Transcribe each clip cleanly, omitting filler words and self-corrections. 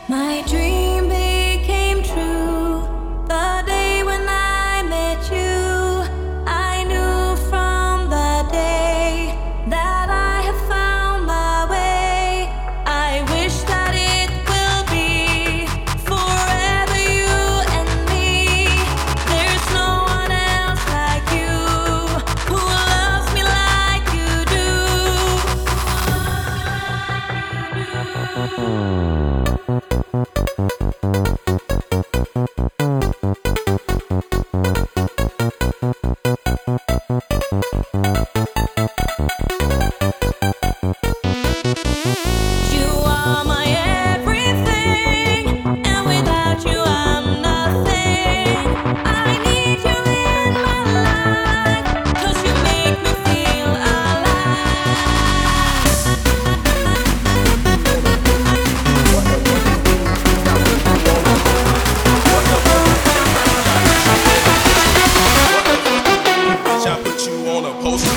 My dream became true the day when I met you. I knew from the day that I have found my way. I wish that it will be forever, you and me. There's no one else like you who loves me like you do. You are my everything, and without you I'm nothing. I need you in my life, 'cause you make me feel Bitch, I put you on a poster.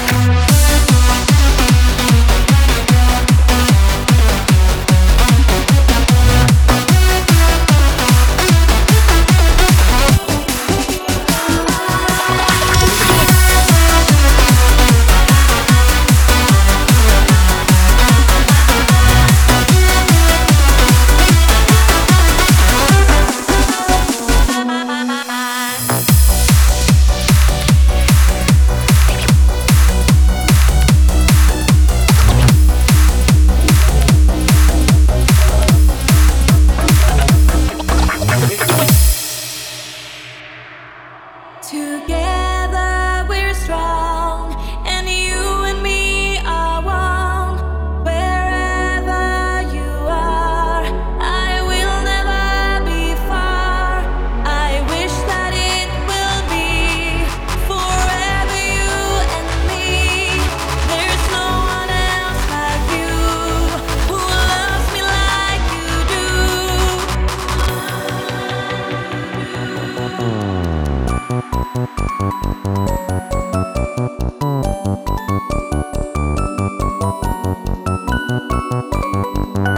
Together we're strong, and you and me are one. Wherever you are, I will never be far. I wish that it will be forever, you and me. There's no one else like you who loves me like you do.